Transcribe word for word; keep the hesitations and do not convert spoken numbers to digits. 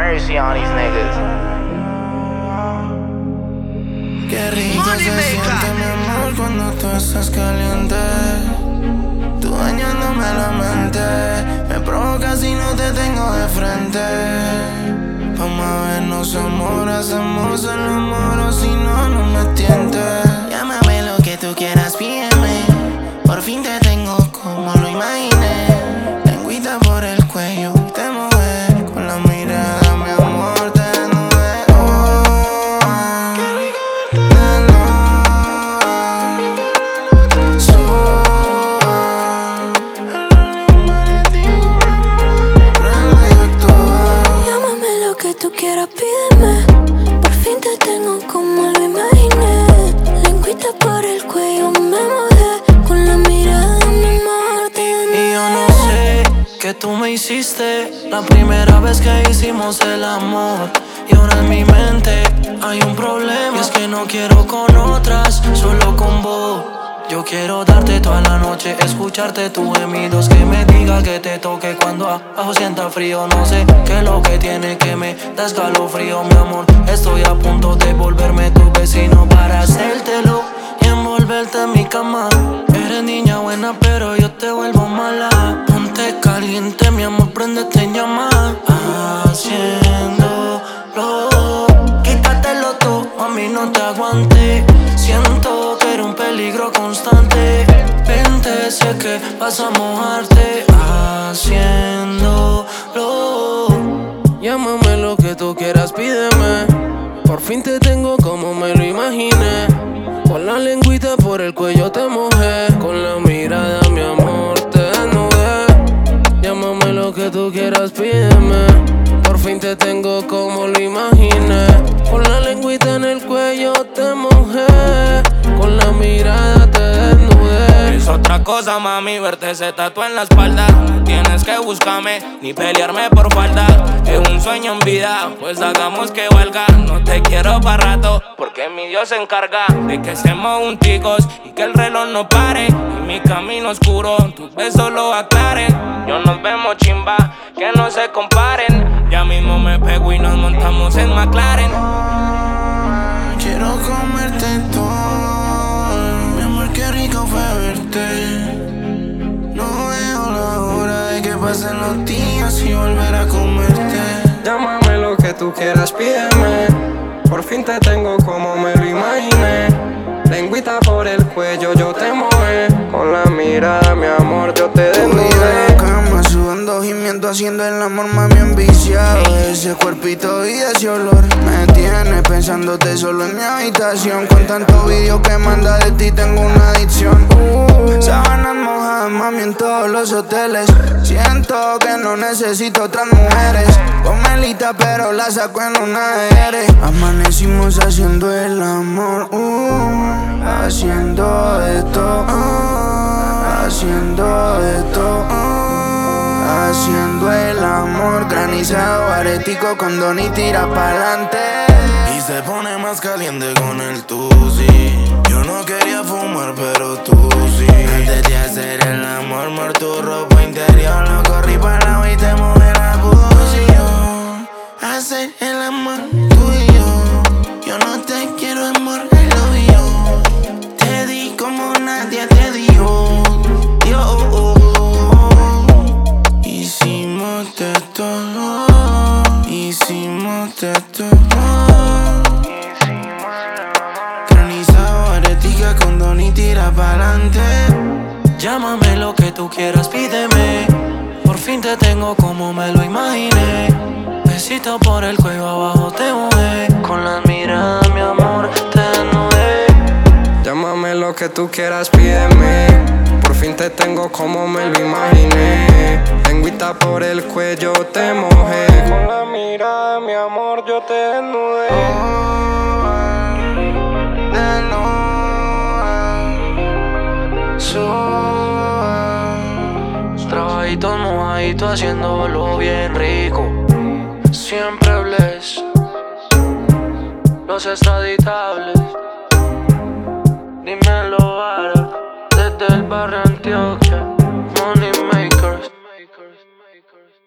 mercy on these niggas. Qué rico se siente, mi amor, cuando tú estás caliente. Tú dañándome la mente, me provocas si no te tengo de frente. Vamos a vernos, amor, hacemos el amor, o si no, no me tientes. Llámame lo que tú quieras, pídeme. Por fin te tengo como lo imaginé. Lengüita por el cuello, te mueve con la mirada, mi amor, te desnudé. Oh, ah, de nuevo. Suba el marítimo, prende y actúa. Llámame lo que tú quieras, pídeme. Por fin te tengo como lo imaginé. Lengüita por el cuello, me mojé con la mirada, mi amor, te desnudé. Y yo no sé qué tú me hiciste la primera vez que hicimos el amor. Y ahora en mi mente hay un problema, y es que no quiero con otras, solo con vos. Yo quiero darte toda la noche, escucharte tus gemidos, que me diga que te toque cuando abajo sienta frío. No sé qué es lo que tiene que me da escalofrío, mi amor. Estoy a punto de volverme tu vecino para hacértelo y envolverte en mi cama. Eres niña buena, pero yo te vuelvo mala. Ponte caliente, mi amor, préndete en llama. Haciéndolo, quítatelo tú, a mí no te aguanté. Siento que era un peligro constante. Vente, sé que vas a mojarte. Haciéndolo. Llámame lo que tú quieras, pídeme. Por fin te tengo como me lo imaginé. Con la lengüita por el cuello te mojé. Con la mirada, mi amor, te desnudé. Llámame lo que tú quieras, pídeme. Por fin te tengo como lo imaginé. Con la lengüita en el cuello te mojé. Con la mirada te desnudé. Es otra cosa, mami, verte se tatúa en la espalda. No tienes que buscarme, ni pelearme por falta. Es un sueño en vida, pues hagamos que valga. No te quiero para rato, porque mi Dios se encarga de que seamos junticos y que el reloj no pare. Y mi camino oscuro, tus besos lo aclaren. Yo nos vemos chimba, que no se comparen. Ya mismo me pego y nos montamos en McLaren. Quiero comerte todo, mi amor, qué rico fue verte. No veo la hora de que pasen los días y volver a comerte. Llámame lo que tú quieras, pídeme. Por fin te tengo como me lo imaginé. Lengüita por el cuello, yo te mojé. Con la mirada, mi amor, yo te desnudé. En la cama, sudando, gimiendo, haciendo el amor, mami, enviciado. Ese cuerpito y ese olor me tiene pensándote solo en mi habitación. Con tanto vídeo que manda de ti tengo una adicción. uh, Sábanas mojadas, mami, en todos los hoteles. Siento que no necesito otras mujeres. Con Melita, pero la saco en una R. Amanecimos haciendo el amor, uh, haciendo esto, uh, haciendo esto, uh, haciendo el amor. Granizado, aretico, con don y tira pa'lante. Y se pone más caliente con el tusi. Yo no quería fumar, pero tú sí. Antes de hacer el amor, amor, tu ropa interior lo corrí para la y te mojé la posición. Hacer el amor, tú y yo. Yo no te quiero, amor, I love you. Te di como nadie te dio. Yo, hicimos de todo. Hicimos de todo. Granizado, aretica, con don y tira pa'lante. Llámame lo que tú quieras, pídeme. Por fin te tengo como me lo imaginé. Besito por el cuello, abajo te mojé. Con la mirada, mi amor, te desnudé. Llámame lo que tú quieras, pídeme. Por fin te tengo como me lo imaginé. Lengüita por el cuello te mojé. Con la mirada, mi amor, yo te desnudé. De nuevo. Suba. Trabajitos mojaditos haciéndolo bien rico. Siempre bless. Los extraditables. Dímelo ahora. Desde el barrio Antioquia. Money makers.